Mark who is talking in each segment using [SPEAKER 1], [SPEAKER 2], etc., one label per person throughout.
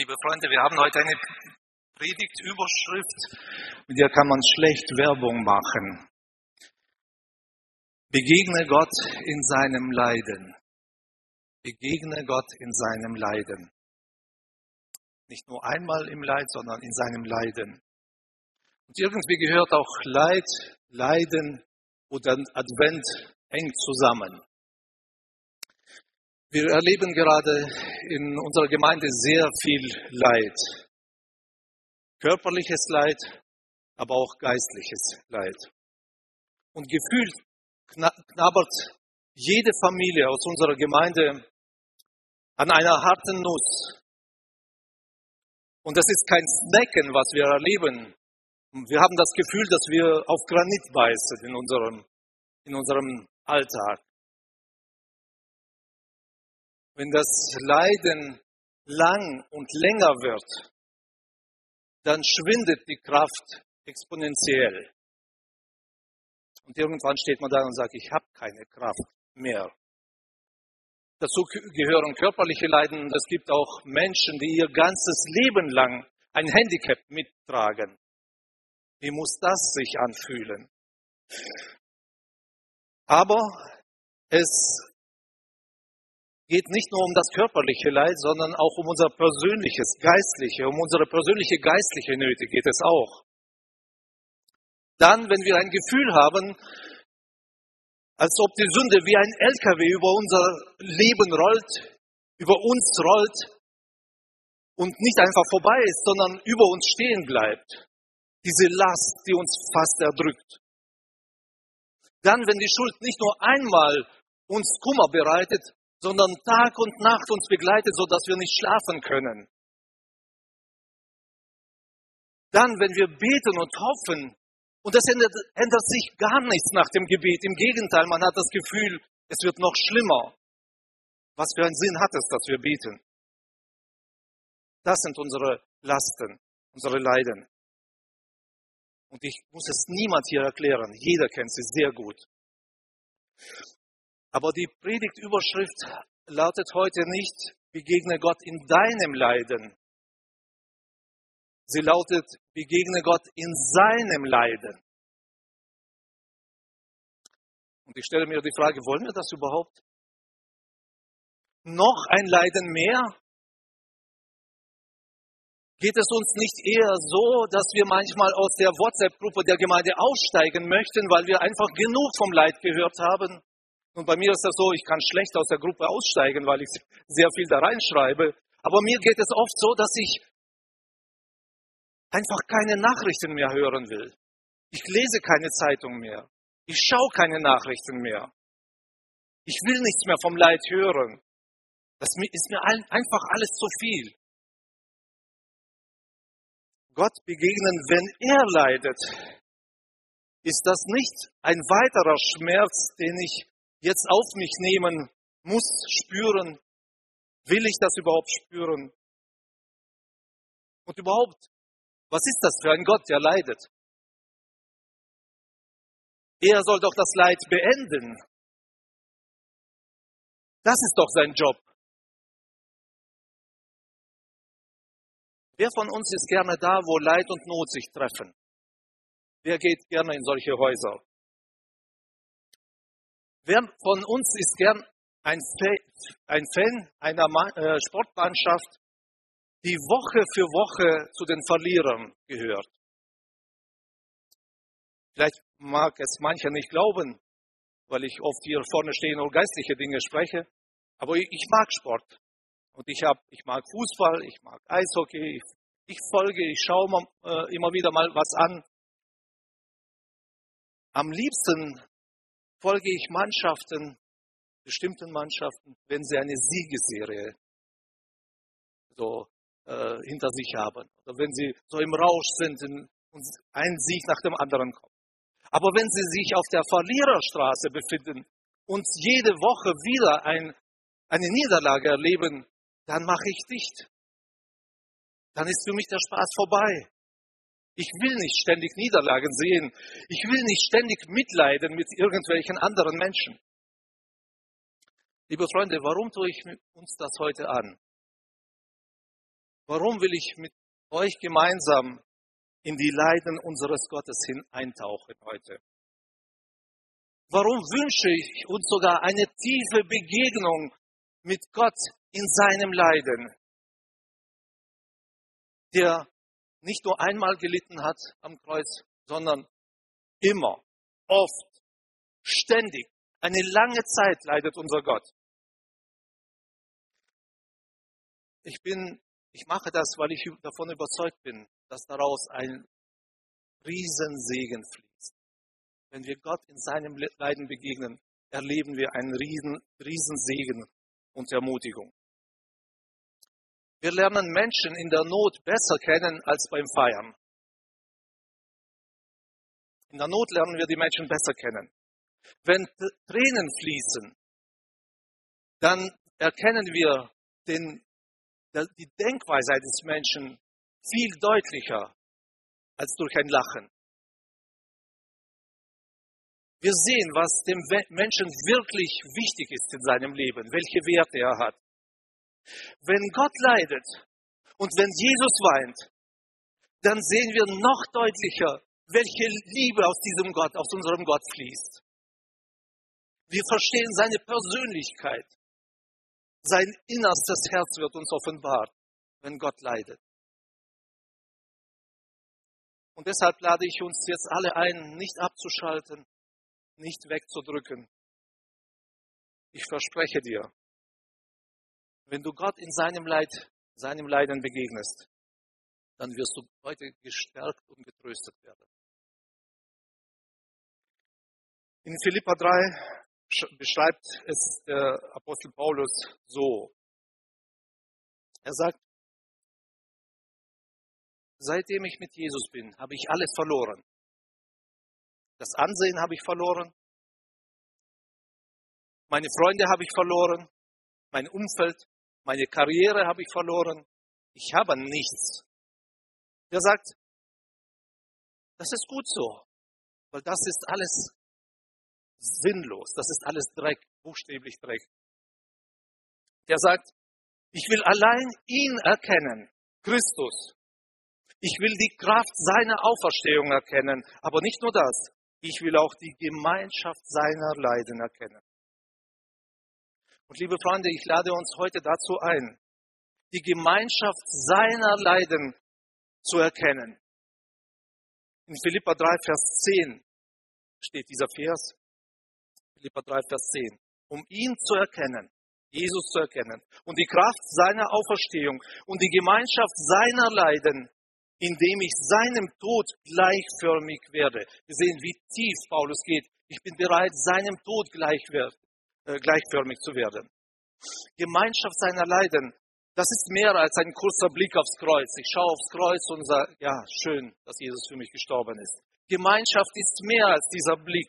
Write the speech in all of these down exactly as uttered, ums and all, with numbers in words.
[SPEAKER 1] Liebe Freunde, wir haben heute eine Predigtüberschrift, mit der kann man schlecht Werbung machen. Begegne Gott in seinem Leiden. Begegne Gott in seinem Leiden. Nicht nur einmal im Leid, sondern in seinem Leiden. Und irgendwie gehört auch Leid, Leiden und Advent eng zusammen. Wir erleben gerade in unserer Gemeinde sehr viel Leid. Körperliches Leid, aber auch geistliches Leid. Und gefühlt knabbert jede Familie aus unserer Gemeinde an einer harten Nuss. Und das ist kein Snacken, was wir erleben. Wir haben das Gefühl, dass wir auf Granit beißen in unserem, in unserem Alltag. Wenn das Leiden lang und länger wird, dann schwindet die Kraft exponentiell. Und irgendwann steht man da und sagt, ich habe keine Kraft mehr. Dazu gehören körperliche Leiden. Es gibt auch Menschen, die ihr ganzes Leben lang ein Handicap mittragen. Wie muss das sich anfühlen? Aber es geht nicht nur um das körperliche Leid, sondern auch um unser persönliches, geistliche, um unsere persönliche geistliche Nöte geht es auch. Dann, wenn wir ein Gefühl haben, als ob die Sünde wie ein L K W über unser Leben rollt, über uns rollt und nicht einfach vorbei ist, sondern über uns stehen bleibt. Diese Last, die uns fast erdrückt. Dann, wenn die Schuld nicht nur einmal uns Kummer bereitet, sondern Tag und Nacht uns begleitet, sodass wir nicht schlafen können. Dann, wenn wir beten und hoffen, und es ändert, ändert sich gar nichts nach dem Gebet. Im Gegenteil, man hat das Gefühl, es wird noch schlimmer. Was für einen Sinn hat es, dass wir beten? Das sind unsere Lasten, unsere Leiden. Und ich muss es niemand hier erklären. Jeder kennt sie sehr gut. Aber die Predigtüberschrift lautet heute nicht, begegne Gott in deinem Leiden. Sie lautet, begegne Gott in seinem Leiden. Und ich stelle mir die Frage, wollen wir das überhaupt? Noch ein Leiden mehr? Geht es uns nicht eher so, dass wir manchmal aus der WhatsApp-Gruppe der Gemeinde aussteigen möchten, weil wir einfach genug vom Leid gehört haben? Und bei mir ist das so, ich kann schlecht aus der Gruppe aussteigen, weil ich sehr viel da reinschreibe. Aber mir geht es oft so, dass ich einfach keine Nachrichten mehr hören will. Ich lese keine Zeitung mehr. Ich schaue keine Nachrichten mehr. Ich will nichts mehr vom Leid hören. Das ist mir einfach alles zu viel. Gott begegnen, wenn er leidet, ist das nicht ein weiterer Schmerz, den ich jetzt auf mich nehmen muss, spüren. Will ich das überhaupt spüren? Und überhaupt, was ist das für ein Gott, der leidet? Er soll doch das Leid beenden. Das ist doch sein Job. Wer von uns ist gerne da, wo Leid und Not sich treffen? Wer geht gerne in solche Häuser? Wer von uns ist gern ein Fan einer Sportmannschaft, die Woche für Woche zu den Verlierern gehört? Vielleicht mag es mancher nicht glauben, weil ich oft hier vorne stehe und geistliche Dinge spreche, aber ich mag Sport. Und ich, hab, ich mag Fußball, ich mag Eishockey, ich, ich folge, ich schaue mal, äh, immer wieder mal was an. Am liebsten folge ich Mannschaften, bestimmten Mannschaften, wenn sie eine Siegesserie so äh, hinter sich haben. Oder wenn sie so im Rausch sind und ein Sieg nach dem anderen kommt. Aber wenn sie sich auf der Verliererstraße befinden und jede Woche wieder ein, eine Niederlage erleben, dann mache ich dicht. Dann ist für mich der Spaß vorbei. Ich will nicht ständig Niederlagen sehen. Ich will nicht ständig mitleiden mit irgendwelchen anderen Menschen. Liebe Freunde, warum tue ich uns das heute an? Warum will ich mit euch gemeinsam in die Leiden unseres Gottes hin eintauchen heute? Warum wünsche ich uns sogar eine tiefe Begegnung mit Gott in seinem Leiden, der nicht nur einmal gelitten hat am Kreuz, sondern immer, oft, ständig, eine lange Zeit leidet unser Gott. Ich bin, ich mache das, weil ich davon überzeugt bin, dass daraus ein Riesensegen fließt. Wenn wir Gott in seinem Leiden begegnen, erleben wir einen Riesen, Riesensegen und Ermutigung. Wir lernen Menschen in der Not besser kennen als beim Feiern. In der Not lernen wir die Menschen besser kennen. Wenn Tränen fließen, dann erkennen wir den, die Denkweise des Menschen viel deutlicher als durch ein Lachen. Wir sehen, was dem Menschen wirklich wichtig ist in seinem Leben, welche Werte er hat. Wenn Gott leidet und wenn Jesus weint, dann sehen wir noch deutlicher, welche Liebe aus diesem Gott, aus unserem Gott fließt. Wir verstehen seine Persönlichkeit. Sein innerstes Herz wird uns offenbart, wenn Gott leidet. Und deshalb lade ich uns jetzt alle ein, nicht abzuschalten, nicht wegzudrücken. Ich verspreche dir, wenn du Gott in seinem Leid, seinem Leiden begegnest, dann wirst du heute gestärkt und getröstet werden. In Philipper drei beschreibt es der Apostel Paulus so. Er sagt, seitdem ich mit Jesus bin, habe ich alles verloren. Das Ansehen habe ich verloren. Meine Freunde habe ich verloren. Mein Umfeld, meine Karriere habe ich verloren. Ich habe nichts. Er sagt, das ist gut so, weil das ist alles sinnlos. Das ist alles Dreck, buchstäblich Dreck. Der sagt, ich will allein ihn erkennen, Christus. Ich will die Kraft seiner Auferstehung erkennen, aber nicht nur das. Ich will auch die Gemeinschaft seiner Leiden erkennen. Und liebe Freunde, ich lade uns heute dazu ein, die Gemeinschaft seiner Leiden zu erkennen. In Philipper drei, Vers zehn steht dieser Vers. Philipper drei, Vers zehn. Um ihn zu erkennen, Jesus zu erkennen und die Kraft seiner Auferstehung und die Gemeinschaft seiner Leiden, indem ich seinem Tod gleichförmig werde. Wir sehen, wie tief Paulus geht. Ich bin bereit, seinem Tod gleichförmig zu werden. Gemeinschaft seiner Leiden, das ist mehr als ein kurzer Blick aufs Kreuz. Ich schaue aufs Kreuz und sage, ja, schön, dass Jesus für mich gestorben ist. Gemeinschaft ist mehr als dieser Blick.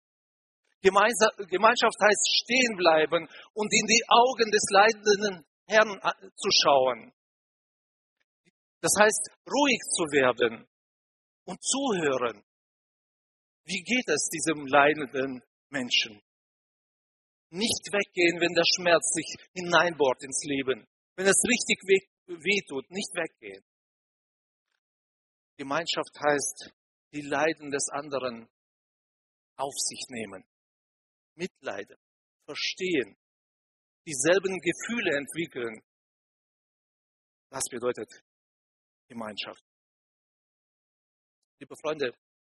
[SPEAKER 1] Gemeinschaft heißt stehen bleiben und in die Augen des leidenden Herrn zu schauen. Das heißt, ruhig zu werden und zuhören. Wie geht es diesem leidenden Menschen? Nicht weggehen, wenn der Schmerz sich hineinbohrt ins Leben. Wenn es richtig wehtut, nicht weggehen. Gemeinschaft heißt, die Leiden des anderen auf sich nehmen. Mitleiden, verstehen, dieselben Gefühle entwickeln. Das bedeutet Gemeinschaft. Liebe Freunde,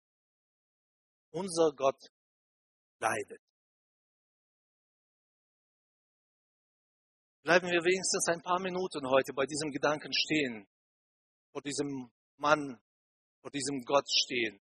[SPEAKER 1] unser Gott leidet. Bleiben wir wenigstens ein paar Minuten heute bei diesem Gedanken stehen, vor diesem Mann, vor diesem Gott stehen,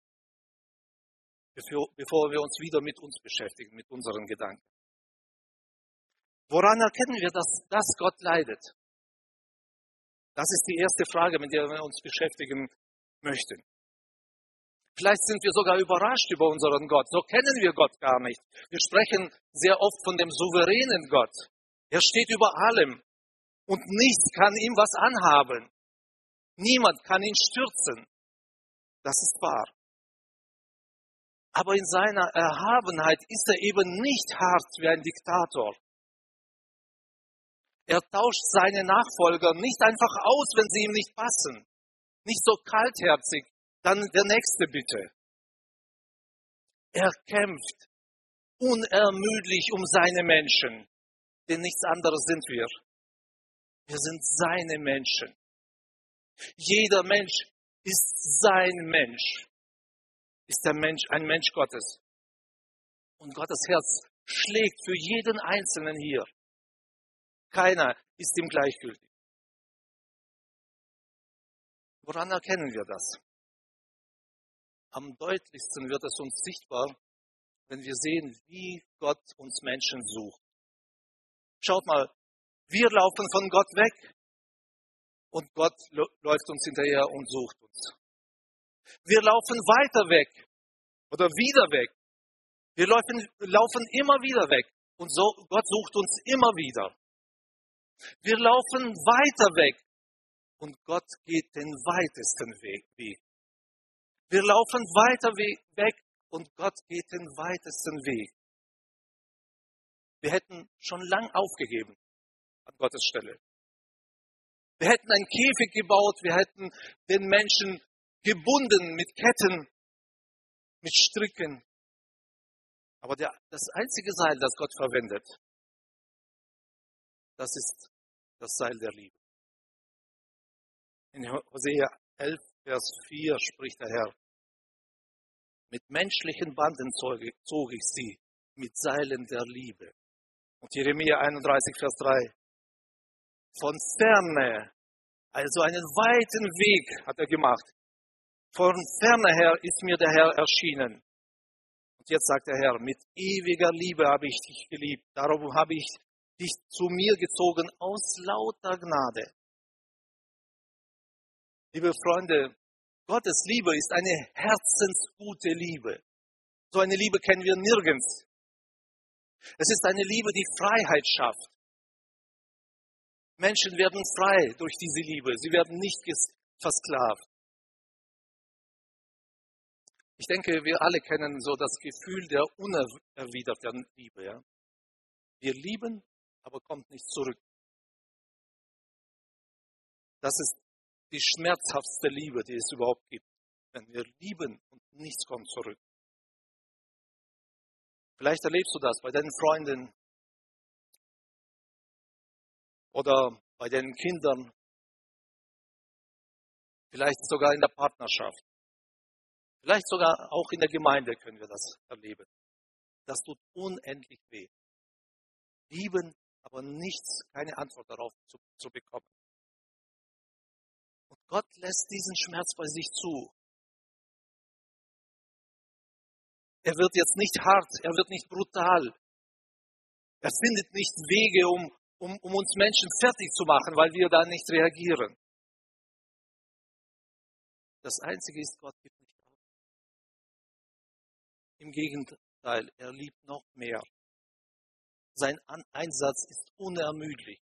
[SPEAKER 1] bevor, bevor wir uns wieder mit uns beschäftigen, mit unseren Gedanken. Woran erkennen wir, dass, dass Gott leidet? Das ist die erste Frage, mit der wir uns beschäftigen möchten. Vielleicht sind wir sogar überrascht über unseren Gott. So kennen wir Gott gar nicht. Wir sprechen sehr oft von dem souveränen Gott. Er steht über allem und nichts kann ihm was anhaben. Niemand kann ihn stürzen. Das ist wahr. Aber in seiner Erhabenheit ist er eben nicht hart wie ein Diktator. Er tauscht seine Nachfolger nicht einfach aus, wenn sie ihm nicht passen. Nicht so kaltherzig, dann der nächste bitte. Er kämpft unermüdlich um seine Menschen, denn nichts anderes sind wir. Wir sind seine Menschen. Jeder Mensch ist sein Mensch, ist der Mensch, ein Mensch Gottes. Und Gottes Herz schlägt für jeden Einzelnen hier. Keiner ist ihm gleichgültig. Woran erkennen wir das? Am deutlichsten wird es uns sichtbar, wenn wir sehen, wie Gott uns Menschen sucht. Schaut mal, wir laufen von Gott weg und Gott läuft uns hinterher und sucht uns. Wir laufen weiter weg oder wieder weg. Wir laufen, laufen immer wieder weg und so, Gott sucht uns immer wieder. Wir laufen weiter weg und Gott geht den weitesten Weg. Wir laufen weiter weg und Gott geht den weitesten Weg. Wir hätten schon lang aufgegeben an Gottes Stelle. Wir hätten einen Käfig gebaut, wir hätten den Menschen gebunden mit Ketten, mit Stricken. Aber der, das einzige Seil, das Gott verwendet, das ist das Seil der Liebe. In Hosea elf, Vers vier spricht der Herr: Mit menschlichen Banden zog ich sie, mit Seilen der Liebe. Und Jeremia einunddreißig, Vers drei. Von ferne, also einen weiten Weg hat er gemacht. Von ferne her ist mir der Herr erschienen. Und jetzt sagt der Herr, mit ewiger Liebe habe ich dich geliebt. Darum habe ich dich zu mir gezogen aus lauter Gnade. Liebe Freunde, Gottes Liebe ist eine herzensgute Liebe. So eine Liebe kennen wir nirgends. Es ist eine Liebe, die Freiheit schafft. Menschen werden frei durch diese Liebe. Sie werden nicht versklavt. Ich denke, wir alle kennen so das Gefühl der unerwiderten Liebe. Ja? Wir lieben, aber kommt nicht zurück. Das ist die schmerzhaftste Liebe, die es überhaupt gibt. Wenn wir lieben und nichts kommt zurück. Vielleicht erlebst du das bei deinen Freunden oder bei deinen Kindern, vielleicht sogar in der Partnerschaft, vielleicht sogar auch in der Gemeinde können wir das erleben. Das tut unendlich weh. Lieben, aber nichts, keine Antwort darauf zu, zu bekommen. Und Gott lässt diesen Schmerz bei sich zu. Er wird jetzt nicht hart, er wird nicht brutal. Er findet nicht Wege, um, um, um uns Menschen fertig zu machen, weil wir da nicht reagieren. Das Einzige ist, Gott gibt nicht auf. Im Gegenteil, er liebt noch mehr. Sein Einsatz ist unermüdlich.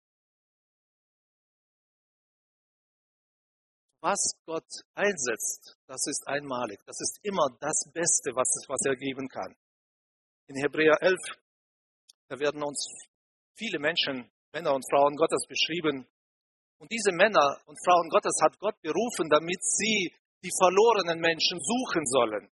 [SPEAKER 1] Was Gott einsetzt, das ist einmalig. Das ist immer das Beste, was, was er geben kann. In Hebräer elf, da werden uns viele Menschen, Männer und Frauen Gottes beschrieben. Und diese Männer und Frauen Gottes hat Gott berufen, damit sie die verlorenen Menschen suchen sollen.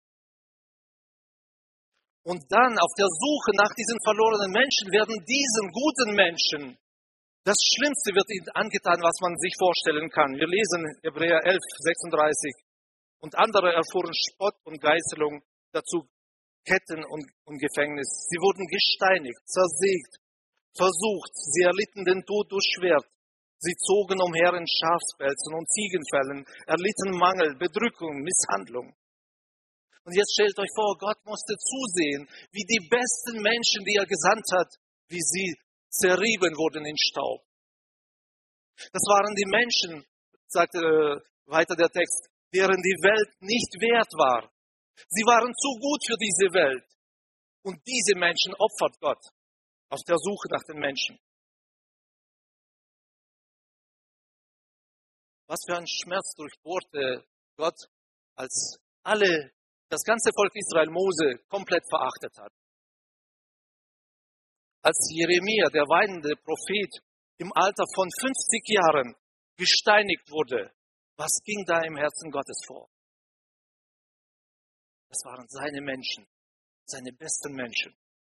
[SPEAKER 1] Und dann auf der Suche nach diesen verlorenen Menschen werden diesen guten Menschen das Schlimmste wird ihnen angetan, was man sich vorstellen kann. Wir lesen Hebräer elf, sechsunddreißig. Und andere erfuhren Spott und Geißelung, dazu Ketten und, und Gefängnis. Sie wurden gesteinigt, zersägt, versucht. Sie erlitten den Tod durch Schwert. Sie zogen umher in Schafspelzen und Ziegenfällen, erlitten Mangel, Bedrückung, Misshandlung. Und jetzt stellt euch vor, Gott musste zusehen, wie die besten Menschen, die er gesandt hat, wie sie zerrieben wurden in Staub. Das waren die Menschen, sagt äh, weiter der Text, deren die Welt nicht wert war. Sie waren zu gut für diese Welt. Und diese Menschen opfert Gott auf der Suche nach den Menschen. Was für ein Schmerz durchbohrte Gott, als alle, das ganze Volk Israel Mose komplett verachtet hat. Als Jeremia, der weinende Prophet, im Alter von fünfzig Jahren gesteinigt wurde, was ging da im Herzen Gottes vor? Das waren seine Menschen, seine besten Menschen.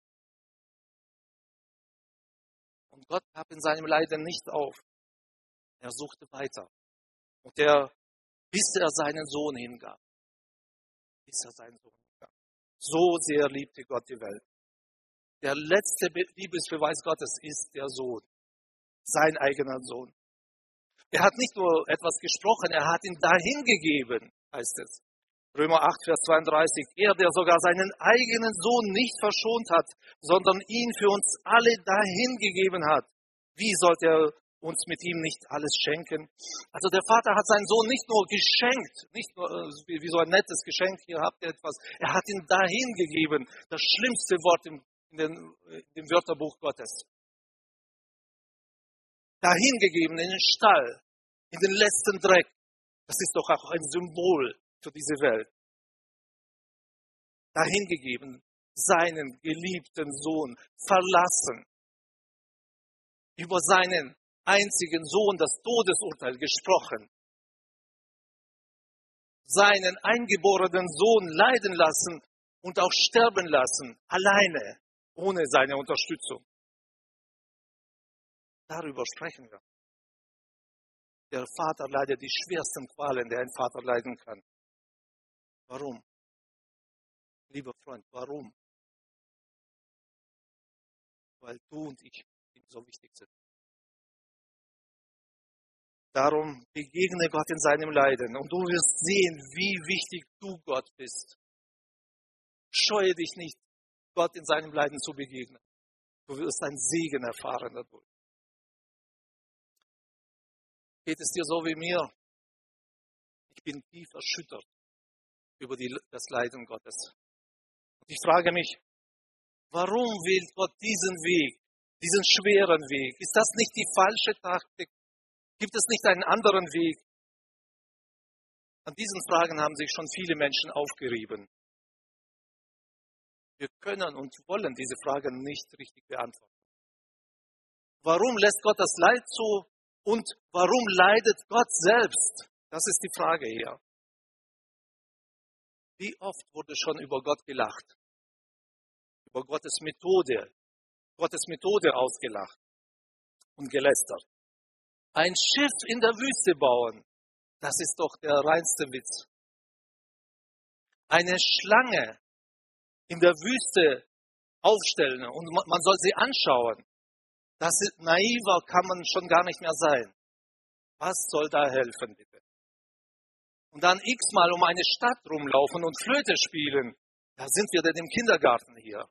[SPEAKER 1] Und Gott gab in seinem Leiden nicht auf. Er suchte weiter. Und er, bis er seinen Sohn hingab. Bis er seinen Sohn hingab. So sehr liebte Gott die Welt. Der letzte Liebesbeweis Gottes ist der Sohn. Sein eigener Sohn. Er hat nicht nur etwas gesprochen, er hat ihn dahingegeben, heißt es. Römer acht, Vers zweiunddreißig. Er, der sogar seinen eigenen Sohn nicht verschont hat, sondern ihn für uns alle dahingegeben hat. Wie sollte er uns mit ihm nicht alles schenken? Also der Vater hat seinen Sohn nicht nur geschenkt, nicht nur wie, wie so ein nettes Geschenk, hier habt ihr etwas. Er hat ihn dahingegeben. Das schlimmste Wort im, in, den, in dem Wörterbuch Gottes. Dahingegeben in den Stall, in den letzten Dreck. Das ist doch auch ein Symbol für diese Welt. Dahingegeben, seinen geliebten Sohn verlassen. Über seinen einzigen Sohn das Todesurteil gesprochen. Seinen eingeborenen Sohn leiden lassen und auch sterben lassen, alleine, ohne seine Unterstützung. Darüber sprechen wir. Der Vater leidet die schwersten Qualen, die ein Vater leiden kann. Warum? Lieber Freund, warum? Weil du und ich ihm so wichtig sind. Darum begegne Gott in seinem Leiden und du wirst sehen, wie wichtig du Gott bist. Scheue dich nicht, Gott in seinem Leiden zu begegnen. Du wirst einen Segen erfahren dadurch. Geht es dir so wie mir? Ich bin tief erschüttert über die, das Leiden Gottes. Und ich frage mich, warum wählt Gott diesen Weg, diesen schweren Weg? Ist das nicht die falsche Taktik? Gibt es nicht einen anderen Weg? An diesen Fragen haben sich schon viele Menschen aufgerieben. Wir können und wollen diese Fragen nicht richtig beantworten. Warum lässt Gott das Leid zu? Und warum leidet Gott selbst? Das ist die Frage hier. Wie oft wurde schon über Gott gelacht? Über Gottes Methode, Gottes Methode ausgelacht und gelästert. Ein Schiff in der Wüste bauen, das ist doch der reinste Witz. Eine Schlange in der Wüste aufstellen und man soll sie anschauen. Das ist naiver, kann man schon gar nicht mehr sein. Was soll da helfen, bitte? Und dann x-mal um eine Stadt rumlaufen und Flöte spielen. Da sind wir denn im Kindergarten hier.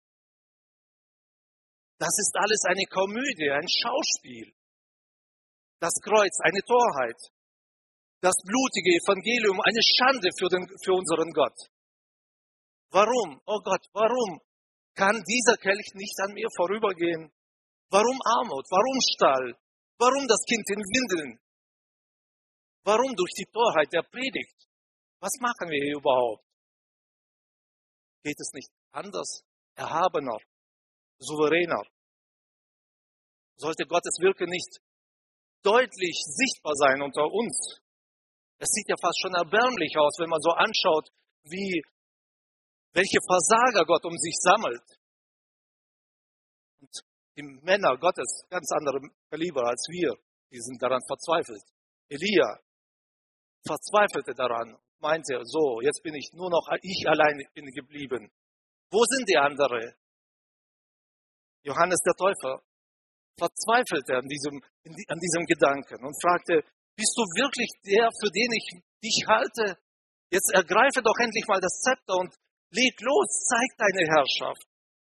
[SPEAKER 1] Das ist alles eine Komödie, ein Schauspiel. Das Kreuz, eine Torheit. Das blutige Evangelium, eine Schande für, den, für unseren Gott. Warum? Oh Gott, warum kann dieser Kelch nicht an mir vorübergehen? Warum Armut? Warum Stall? Warum das Kind in Windeln? Warum durch die Torheit der Predigt? Was machen wir hier überhaupt? Geht es nicht anders, erhabener, souveräner? Sollte Gottes Wirken nicht deutlich sichtbar sein unter uns? Es sieht ja fast schon erbärmlich aus, wenn man so anschaut, wie, welche Versager Gott um sich sammelt. Und die Männer Gottes, ganz andere Kaliber als wir, die sind daran verzweifelt. Elia verzweifelte daran, meinte, so, jetzt bin ich nur noch, ich allein bin geblieben. Wo sind die anderen? Johannes der Täufer verzweifelte an diesem, an diesem Gedanken und fragte, bist du wirklich der, für den ich dich halte? Jetzt ergreife doch endlich mal das Zepter und leg los, zeig deine Herrschaft.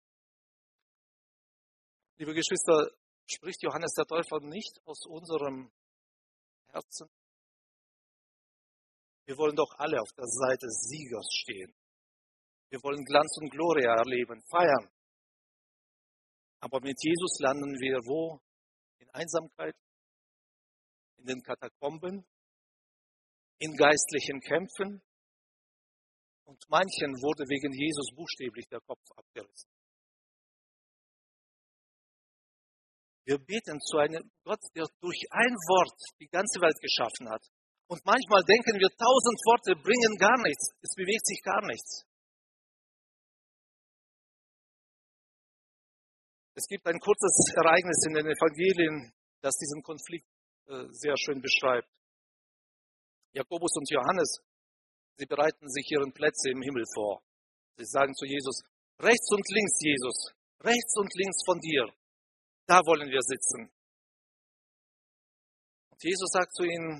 [SPEAKER 1] Liebe Geschwister, spricht Johannes der Täufer nicht aus unserem Herzen? Wir wollen doch alle auf der Seite des Siegers stehen. Wir wollen Glanz und Gloria erleben, feiern. Aber mit Jesus landen wir wo? In Einsamkeit, in den Katakomben, in geistlichen Kämpfen. Und manchen wurde wegen Jesus buchstäblich der Kopf abgerissen. Wir beten zu einem Gott, der durch ein Wort die ganze Welt geschaffen hat. Und manchmal denken wir, tausend Worte bringen gar nichts. Es bewegt sich gar nichts. Es gibt ein kurzes Ereignis in den Evangelien, das diesen Konflikt äh, sehr schön beschreibt. Jakobus und Johannes, sie bereiten sich ihren Plätze im Himmel vor. Sie sagen zu Jesus, rechts und links, Jesus, rechts und links von dir, da wollen wir sitzen. Und Jesus sagt zu ihnen,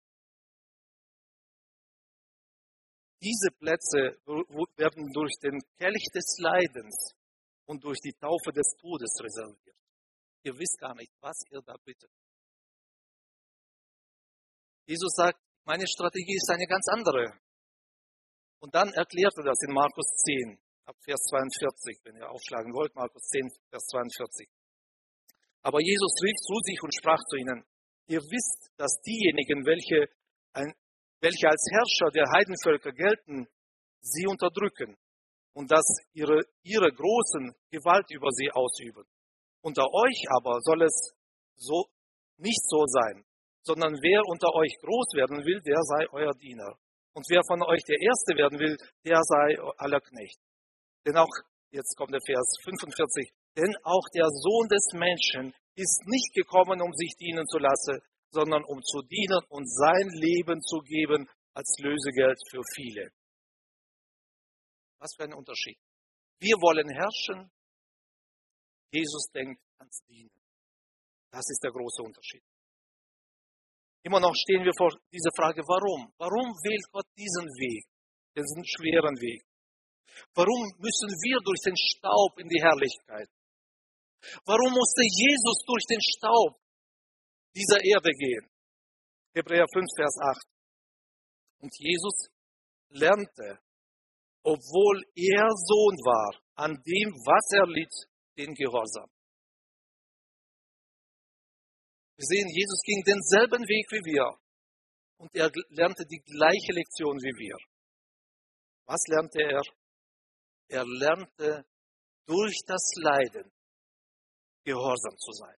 [SPEAKER 1] diese Plätze werden durch den Kelch des Leidens und durch die Taufe des Todes reserviert. Ihr wisst gar nicht, was ihr da bittet. Jesus sagt, meine Strategie ist eine ganz andere. Und dann erklärt er das in Markus zehn, ab Vers zweiundvierzig, wenn ihr aufschlagen wollt, Markus zehn, Vers zweiundvierzig. Aber Jesus rief zu sich und sprach zu ihnen, ihr wisst, dass diejenigen, welche, ein, welche als Herrscher der Heidenvölker gelten, sie unterdrücken und dass ihre, ihre Großen Gewalt über sie ausüben. Unter euch aber soll es so nicht so sein, sondern wer unter euch groß werden will, der sei euer Diener. Und wer von euch der Erste werden will, der sei aller Knecht. Denn auch, jetzt kommt der Vers fünfundvierzig, denn auch der Sohn des Menschen ist nicht gekommen, um sich dienen zu lassen, sondern um zu dienen und sein Leben zu geben als Lösegeld für viele. Was für ein Unterschied. Wir wollen herrschen, Jesus denkt ans Dienen. Das ist der große Unterschied. Immer noch stehen wir vor dieser Frage, warum? Warum wählt Gott diesen Weg, diesen schweren Weg? Warum müssen wir durch den Staub in die Herrlichkeit? Warum musste Jesus durch den Staub dieser Erde gehen? Hebräer fünf, Vers acht. Und Jesus lernte, obwohl er Sohn war, an dem, was er litt, den Gehorsam. Wir sehen, Jesus ging denselben Weg wie wir und er lernte die gleiche Lektion wie wir. Was lernte er? Er lernte durch das Leiden gehorsam zu sein.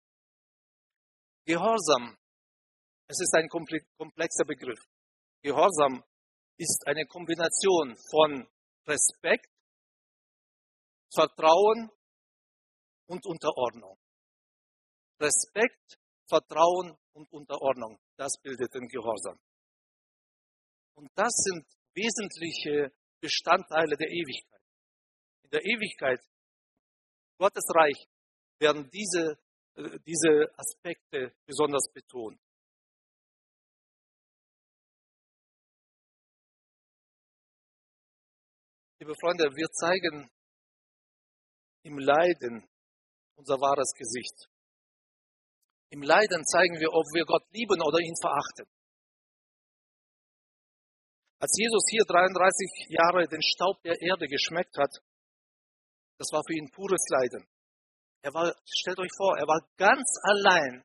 [SPEAKER 1] Gehorsam, es ist ein komplexer Begriff. Gehorsam ist eine Kombination von Respekt, Vertrauen und Unterordnung. Respekt, Vertrauen und Unterordnung, das bildet den Gehorsam. Und das sind wesentliche Bestandteile der Ewigkeit. In der Ewigkeit, Gottes Reich, werden diese, diese Aspekte besonders betont. Liebe Freunde, wir zeigen im Leiden unser wahres Gesicht. Im Leiden zeigen wir, ob wir Gott lieben oder ihn verachten. Als Jesus hier dreiunddreißig Jahre den Staub der Erde geschmeckt hat, das war für ihn pures Leiden. Er war, stellt euch vor, er war ganz allein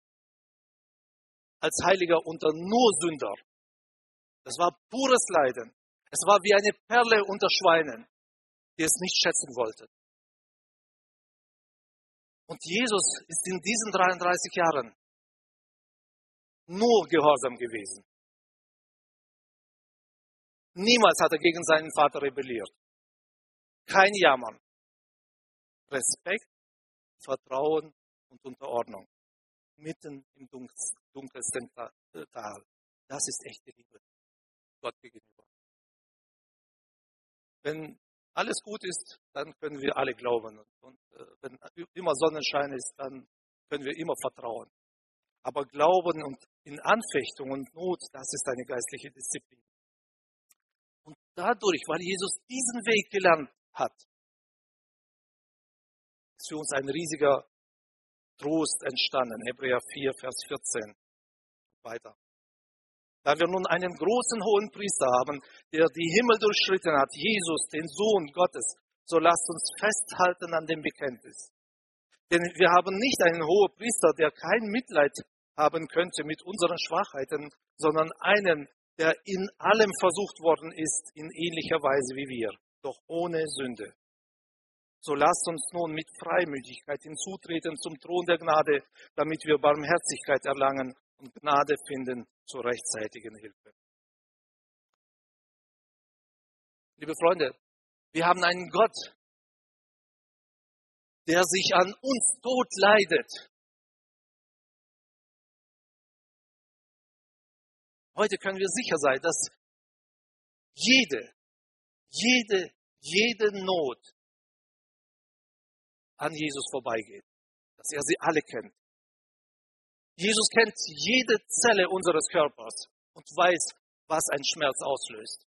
[SPEAKER 1] als Heiliger unter nur Sünder. Das war pures Leiden. Es war wie eine Perle unter Schweinen, die es nicht schätzen wollten. Und Jesus ist in diesen dreiunddreißig Jahren nur gehorsam gewesen. Niemals hat er gegen seinen Vater rebelliert. Kein Jammern. Respekt, Vertrauen und Unterordnung. Mitten im dunkelsten Tal. Das ist echte Liebe Gott gegenüber. Wenn alles gut ist, dann können wir alle glauben. Und wenn immer Sonnenschein ist, dann können wir immer vertrauen. Aber Glauben und in Anfechtung und Not, das ist eine geistliche Disziplin. Und dadurch, weil Jesus diesen Weg gelernt hat, ist für uns ein riesiger Trost entstanden. Hebräer vier, Vers vierzehn. Weiter. Da wir nun einen großen hohen Priester haben, der die Himmel durchschritten hat, Jesus, den Sohn Gottes, so lasst uns festhalten an dem Bekenntnis. Denn wir haben nicht einen hohen Priester, der kein Mitleid haben könnte mit unseren Schwachheiten, sondern einen, der in allem versucht worden ist, in ähnlicher Weise wie wir, doch ohne Sünde. So lasst uns nun mit Freimütigkeit hinzutreten zum Thron der Gnade, damit wir Barmherzigkeit erlangen und Gnade finden zur rechtzeitigen Hilfe. Liebe Freunde, wir haben einen Gott, der sich an uns tot leidet. Heute können wir sicher sein, dass jede, jede, jede Not an Jesus vorbeigeht, dass er sie alle kennt. Jesus kennt jede Zelle unseres Körpers und weiß, was ein Schmerz auslöst.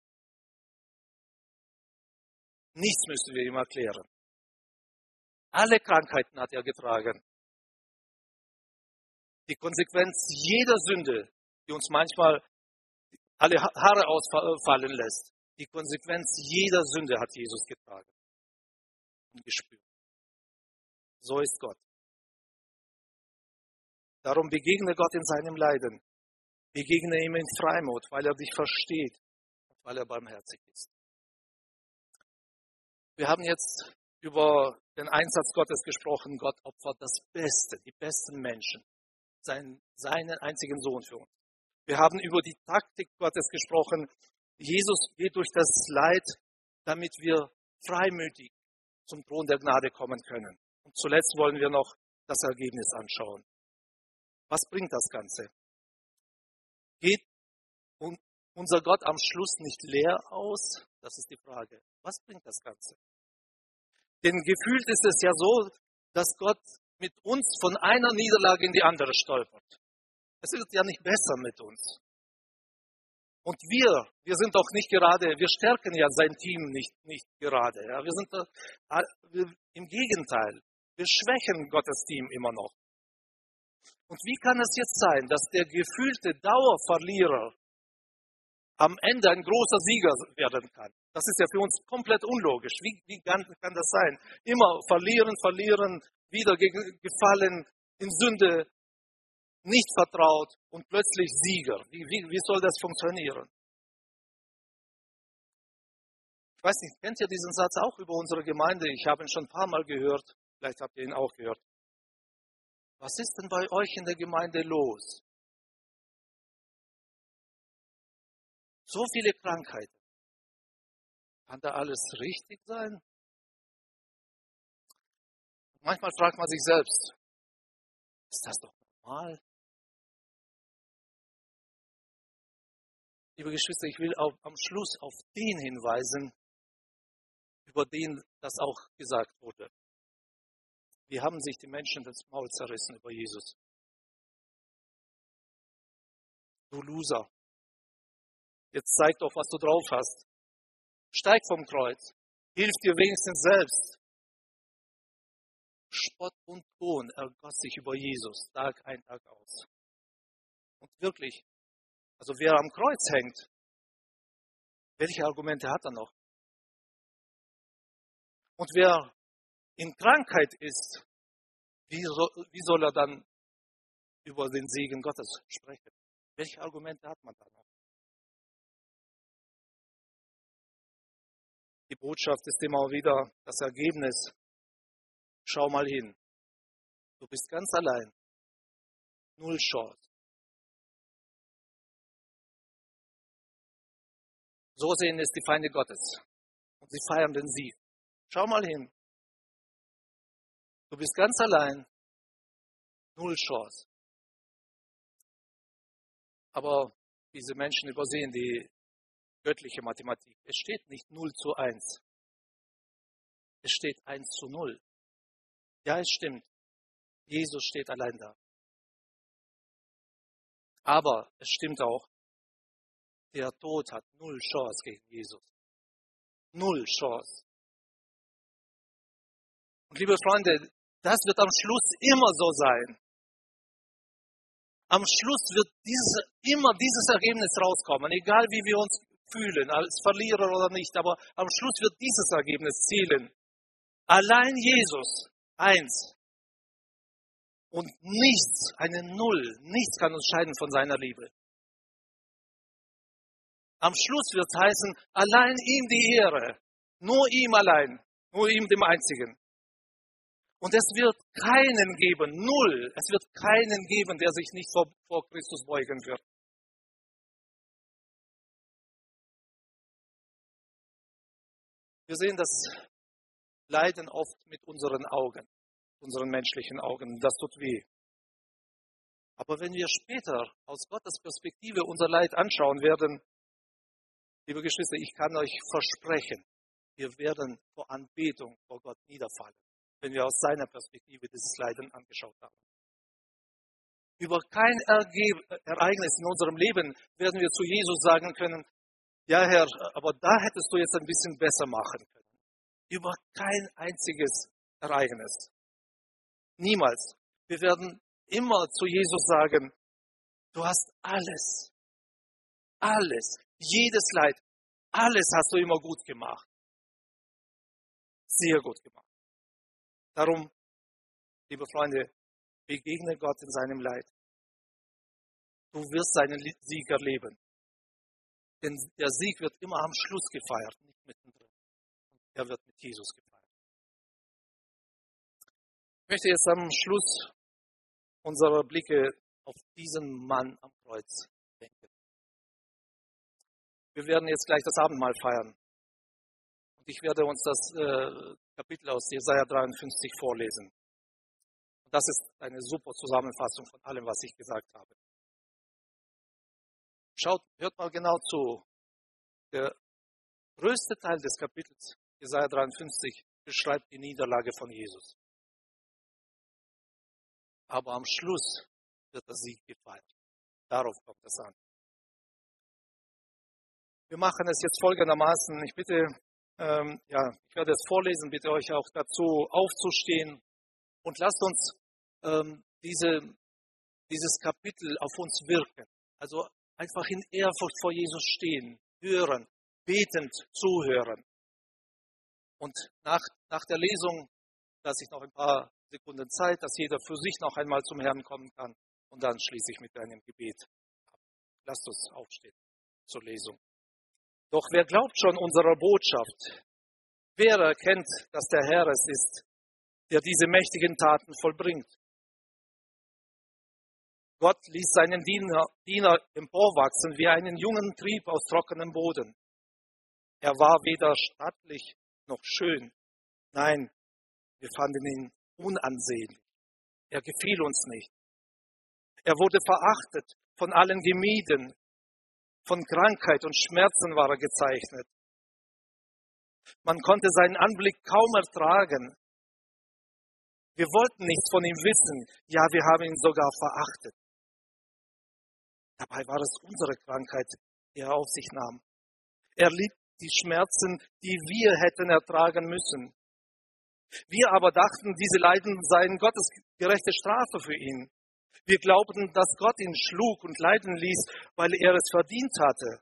[SPEAKER 1] Nichts müssen wir ihm erklären. Alle Krankheiten hat er getragen. Die Konsequenz jeder Sünde, die uns manchmal alle Haare ausfallen lässt, die Konsequenz jeder Sünde hat Jesus getragen und gespürt. So ist Gott. Darum begegne Gott in seinem Leiden. Begegne ihm in Freimut, weil er dich versteht und weil er barmherzig ist. Wir haben jetzt über den Einsatz Gottes gesprochen. Gott opfert das Beste, die besten Menschen, seinen, seinen einzigen Sohn für uns. Wir haben über die Taktik Gottes gesprochen. Jesus geht durch das Leid, damit wir freimütig zum Thron der Gnade kommen können. Und zuletzt wollen wir noch das Ergebnis anschauen. Was bringt das Ganze? Geht unser Gott am Schluss nicht leer aus? Das ist die Frage. Was bringt das Ganze? Denn gefühlt ist es ja so, dass Gott mit uns von einer Niederlage in die andere stolpert. Es wird ja nicht besser mit uns. Und wir, wir sind doch nicht gerade, wir stärken ja sein Team nicht, nicht gerade. Ja. Wir sind äh, wir, im Gegenteil, wir schwächen Gottes Team immer noch. Und wie kann es jetzt sein, dass der gefühlte Dauerverlierer am Ende ein großer Sieger werden kann? Das ist ja für uns komplett unlogisch. Wie, wie kann, kann das sein? Immer verlieren, verlieren, wieder gegen, gefallen, in Sünde, nicht vertraut und plötzlich Sieger. Wie, wie, wie soll das funktionieren? Ich weiß nicht, kennt ihr diesen Satz auch über unsere Gemeinde? Ich habe ihn schon ein paar Mal gehört. Vielleicht habt ihr ihn auch gehört. Was ist denn bei euch in der Gemeinde los? So viele Krankheiten. Kann da alles richtig sein? Manchmal fragt man sich selbst, ist das doch normal? Liebe Geschwister, ich will auch am Schluss auf den hinweisen, über den das auch gesagt wurde. Wie haben sich die Menschen das Maul zerrissen über Jesus? Du Loser, jetzt zeig doch, was du drauf hast. Steig vom Kreuz, hilf dir wenigstens selbst. Spott und Hohn ergoss sich über Jesus Tag ein, Tag aus. Und wirklich, also wer am Kreuz hängt, welche Argumente hat er noch? Und wer in Krankheit ist, wie soll, wie soll er dann über den Segen Gottes sprechen? Welche Argumente hat man da noch? Die Botschaft ist immer wieder das Ergebnis. Schau mal hin. Du bist ganz allein. Null Chance. So sehen es die Feinde Gottes. Und sie feiern den Sieg. Schau mal hin. Du bist ganz allein. Null Chance. Aber diese Menschen übersehen die göttliche Mathematik. Es steht nicht null zu eins. Es steht eins zu null. Ja, es stimmt. Jesus steht allein da. Aber es stimmt auch, der Tod hat null Chance gegen Jesus. Null Chance. Und liebe Freunde, das wird am Schluss immer so sein. Am Schluss wird diese, immer dieses Ergebnis rauskommen, egal wie wir uns fühlen, als Verlierer oder nicht, aber am Schluss wird dieses Ergebnis zählen. Allein Jesus, eins. Und nichts, eine Null, nichts kann uns scheiden von seiner Liebe. Am Schluss wird es heißen, allein ihm die Ehre, nur ihm allein, nur ihm dem Einzigen. Und es wird keinen geben, null, es wird keinen geben, der sich nicht vor, vor Christus beugen wird. Wir sehen das Leiden oft mit unseren Augen, unseren menschlichen Augen. Das tut weh. Aber wenn wir später aus Gottes Perspektive unser Leid anschauen werden, liebe Geschwister, ich kann euch versprechen, wir werden vor Anbetung vor Gott niederfallen, wenn wir aus seiner Perspektive dieses Leiden angeschaut haben. Über kein Erge- Ereignis in unserem Leben werden wir zu Jesus sagen können, ja Herr, aber da hättest du jetzt ein bisschen besser machen können. Über kein einziges Ereignis. Niemals. Wir werden immer zu Jesus sagen, du hast alles, alles, jedes Leid, alles hast du immer gut gemacht. Sehr gut gemacht. Darum, liebe Freunde, begegne Gott in seinem Leid. Du wirst seinen Sieg erleben. Denn der Sieg wird immer am Schluss gefeiert, nicht mittendrin. Er wird mit Jesus gefeiert. Ich möchte jetzt am Schluss unserer Blicke auf diesen Mann am Kreuz denken. Wir werden jetzt gleich das Abendmahl feiern. Und ich werde uns das äh, Kapitel aus Jesaja dreiundfünfzig vorlesen. Und das ist eine super Zusammenfassung von allem, was ich gesagt habe. Schaut, hört mal genau zu. Der größte Teil des Kapitels, Jesaja dreiundfünfzig, beschreibt die Niederlage von Jesus. Aber am Schluss wird der Sieg gefeiert. Darauf kommt es an. Wir machen es jetzt folgendermaßen. Ich bitte, ähm, ja, ich werde es vorlesen, bitte euch auch dazu aufzustehen und lasst uns ähm, diese, dieses Kapitel auf uns wirken. Also einfach in Ehrfurcht vor Jesus stehen, hören, betend zuhören. Und nach, nach der Lesung lasse ich noch ein paar Sekunden Zeit, dass jeder für sich noch einmal zum Herrn kommen kann. Und dann schließe ich mit einem Gebet ab. Lasst uns aufstehen zur Lesung. Doch wer glaubt schon unserer Botschaft? Wer erkennt, dass der Herr es ist, der diese mächtigen Taten vollbringt? Gott ließ seinen Diener, Diener emporwachsen wie einen jungen Trieb aus trockenem Boden. Er war weder stattlich noch schön. Nein, wir fanden ihn unansehnlich. Er gefiel uns nicht. Er wurde verachtet, von allen gemieden. Von Krankheit und Schmerzen war er gezeichnet. Man konnte seinen Anblick kaum ertragen. Wir wollten nichts von ihm wissen. Ja, wir haben ihn sogar verachtet. Dabei war es unsere Krankheit, die er auf sich nahm. Er litt die Schmerzen, die wir hätten ertragen müssen. Wir aber dachten, diese Leiden seien Gottes gerechte Strafe für ihn. Wir glaubten, dass Gott ihn schlug und leiden ließ, weil er es verdient hatte.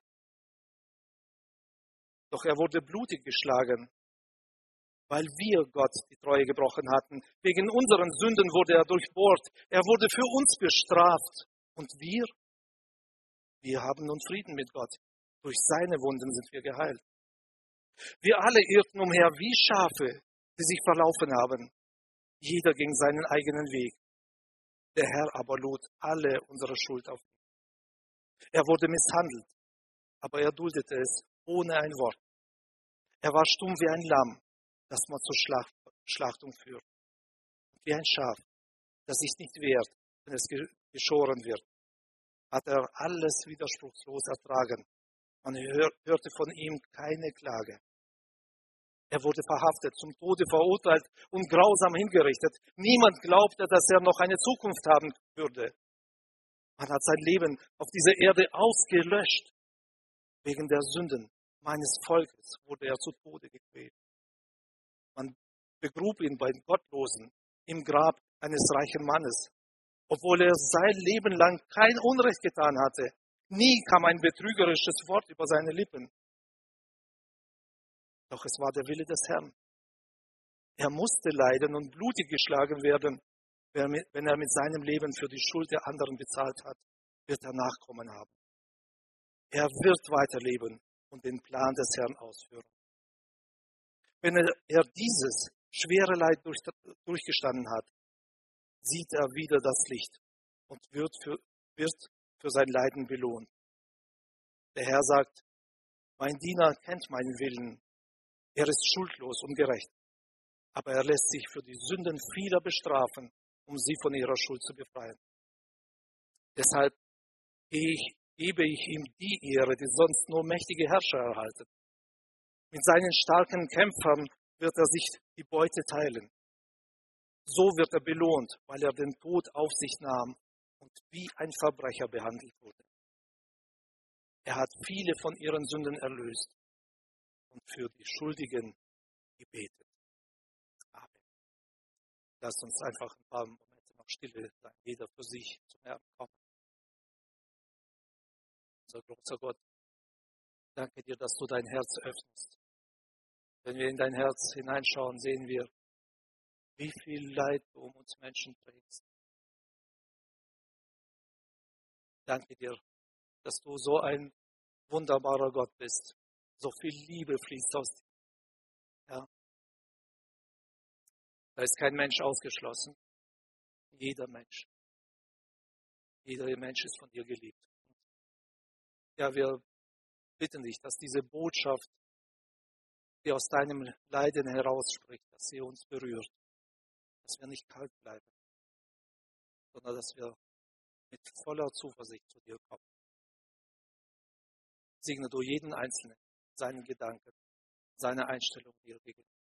[SPEAKER 1] Doch er wurde blutig geschlagen, weil wir Gott die Treue gebrochen hatten. Wegen unseren Sünden wurde er durchbohrt. Er wurde für uns bestraft. Und wir? Wir haben nun Frieden mit Gott. Durch seine Wunden sind wir geheilt. Wir alle irrten umher wie Schafe, die sich verlaufen haben. Jeder ging seinen eigenen Weg. Der Herr aber lud alle unsere Schuld auf ihn. Er wurde misshandelt, aber er duldete es ohne ein Wort. Er war stumm wie ein Lamm, das man zur Schlacht, Schlachtung führt. Wie ein Schaf, das sich nicht wehrt, wenn es geschoren wird, hat er alles widerspruchslos ertragen. Man hörte von ihm keine Klage. Er wurde verhaftet, zum Tode verurteilt und grausam hingerichtet. Niemand glaubte, dass er noch eine Zukunft haben würde. Man hat sein Leben auf dieser Erde ausgelöscht. Wegen der Sünden meines Volkes wurde er zu Tode gequält. Man begrub ihn bei den Gottlosen im Grab eines reichen Mannes, obwohl er sein Leben lang kein Unrecht getan hatte. Nie kam ein betrügerisches Wort über seine Lippen. Doch es war der Wille des Herrn. Er musste leiden und blutig geschlagen werden. Wenn er mit seinem Leben für die Schuld der anderen bezahlt hat, wird er Nachkommen haben. Er wird weiterleben und den Plan des Herrn ausführen. Wenn er dieses schwere Leid durch, durchgestanden hat, sieht er wieder das Licht und wird für, wird für sein Leiden belohnt. Der Herr sagt, mein Diener kennt meinen Willen, er ist schuldlos und gerecht, aber er lässt sich für die Sünden vieler bestrafen, um sie von ihrer Schuld zu befreien. Deshalb gebe ich ihm die Ehre, die sonst nur mächtige Herrscher erhalten. Mit seinen starken Kämpfern wird er sich die Beute teilen. So wird er belohnt, weil er den Tod auf sich nahm und wie ein Verbrecher behandelt wurde. Er hat viele von ihren Sünden erlöst und für die Schuldigen gebetet. Amen. Lasst uns einfach ein paar Momente noch stille sein, jeder für sich zum Herrn kommen. Unser großer Gott, danke dir, dass du dein Herz öffnest. Wenn wir in dein Herz hineinschauen, sehen wir, wie viel Leid du um uns Menschen trägst. Danke dir, dass du so ein wunderbarer Gott bist. So viel Liebe fließt aus dir. Ja. Da ist kein Mensch ausgeschlossen. Jeder Mensch. Jeder Mensch ist von dir geliebt. Ja, wir bitten dich, dass diese Botschaft, die aus deinem Leiden herausspricht, dass sie uns berührt. Dass wir nicht kalt bleiben, sondern dass wir mit voller Zuversicht zu dir kommen. Segne du jeden Einzelnen, seinen Gedanken, seine Einstellung dir gegenüber.